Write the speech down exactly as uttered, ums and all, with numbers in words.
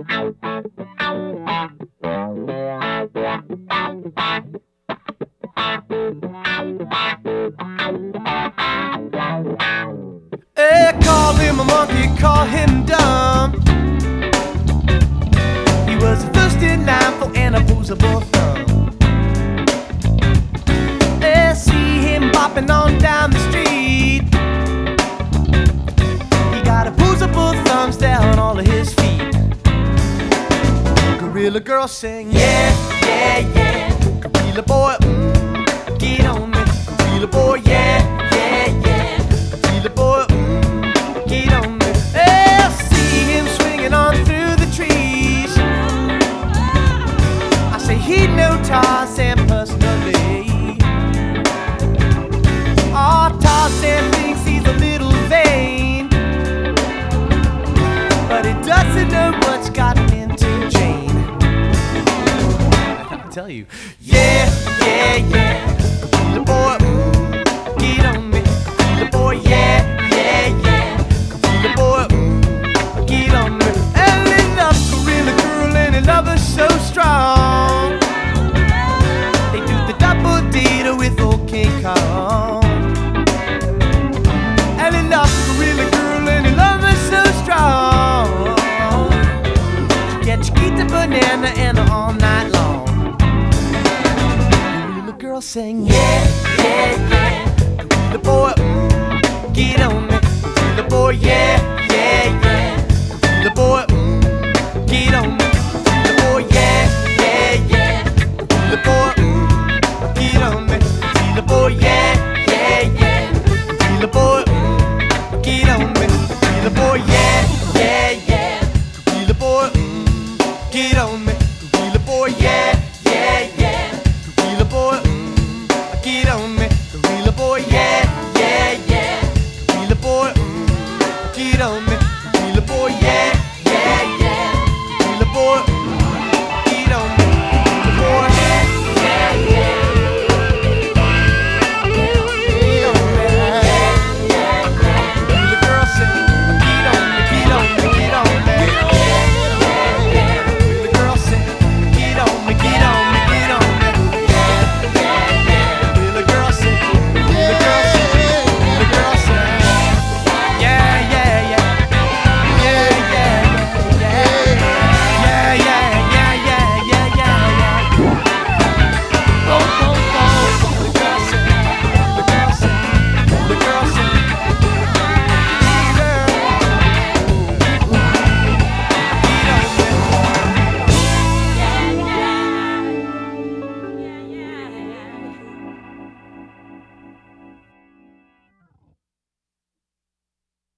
Eh, call him a monkey, call him dumb. He was first in line for an opposable thumb. Eh, see him bopping on down the street. He got opposable thumbs down all of his feet. Gorilla girl sing, yeah, yeah, yeah. Gorilla boy, mm, get on me. Gorilla boy, yeah, yeah, yeah. Gorilla boy, mm, get on me. Eh, see him swinging on through the trees. I say he know Tarzan personally. Oh, Tarzan thinks he's a little vain, but he doesn't know what's gotten into Jane. I tell you, yeah, yeah, yeah. Gorilla boy, mm, get on me. Gorilla boy, yeah, yeah, yeah. Gorilla boy, mm, get on me. And he loves Gorilla girl and he loves her so strong. They do the double date with old King Kong. And he loves Gorilla girl and he loves her so strong. Yeah, Chiquita Banana and all night long. Gorilla girl sing, yeah, yeah, yeah. Gorilla boy, mm, get on me. Gorilla boy, yeah, yeah, yeah. Gorilla boy, mm, get on me. Gorilla boy, yeah, yeah, yeah. Gorilla boy, mm, get on me. Gorilla boy, yeah, yeah, yeah. Gorilla boy, mm, get on me. Gorilla boy, yeah, yeah, yeah. Gorilla boy, mm, get on me.